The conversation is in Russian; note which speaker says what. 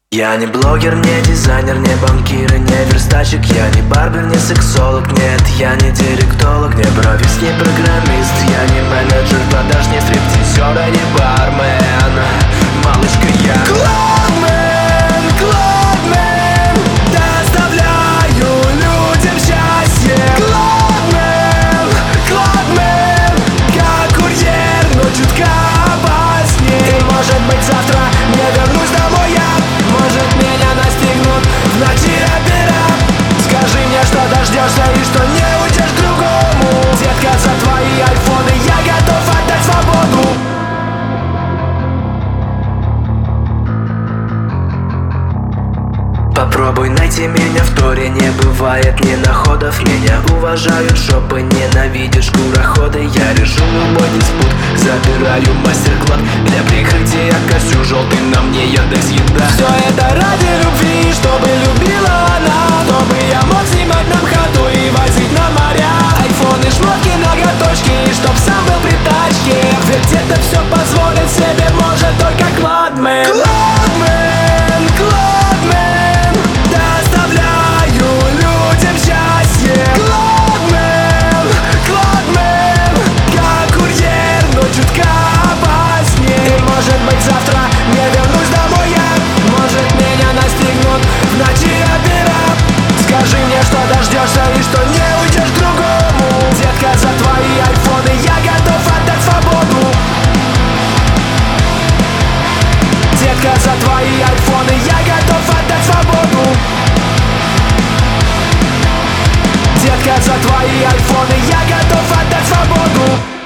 Speaker 1: Я не блогер, не дизайнер, не банкир и не верстальщик. Я не барбер, не сексолог, нет, я не директолог, не бровист, не программист. Я не менеджер продаж, не стриптизер, а не бармен. Малышка, я Clubman, Clubman, доставляю людям счастье. Clubman, Clubman, как курьер, но чутка опаснее. И может быть завтра не вернусь домой я. Может меня настигнут в ночи опера. Скажи мне, что дождешься и что не уйдешь к другому. Детка, за твои айфоны я готов отдать свободу. Попробуй найти меня в Торе, не бывает ни находов. Меня уважают шопы, ненавидишь скороходы. Я решу любой диспут, забираю мастер-клад. Для прикрытия костюм желтый, на мне Яндекс еда. Все это ради любви, чтобы любила она, чтобы я мог снимать на ходу и возить на моря. Айфоны, шмотки, ноготочки, и чтоб сам был при тачке. Ведь где-то все позволит себе может только Clubman. Clubman, Clubman, доставляю людям счастье. Clubman, Clubman, как курьер, но чутка опаснее. И может быть завтра не вернусь домой я. Может меня настигнут в ночи опера. Скажи мне, что дождешься и что не уйдешь к другому. Детка, за твои айфоны я готов отдать свободу. Детка, за твои айфоны я готов отдать свободу. Детка, за твои айфоны я готов отдать свободу.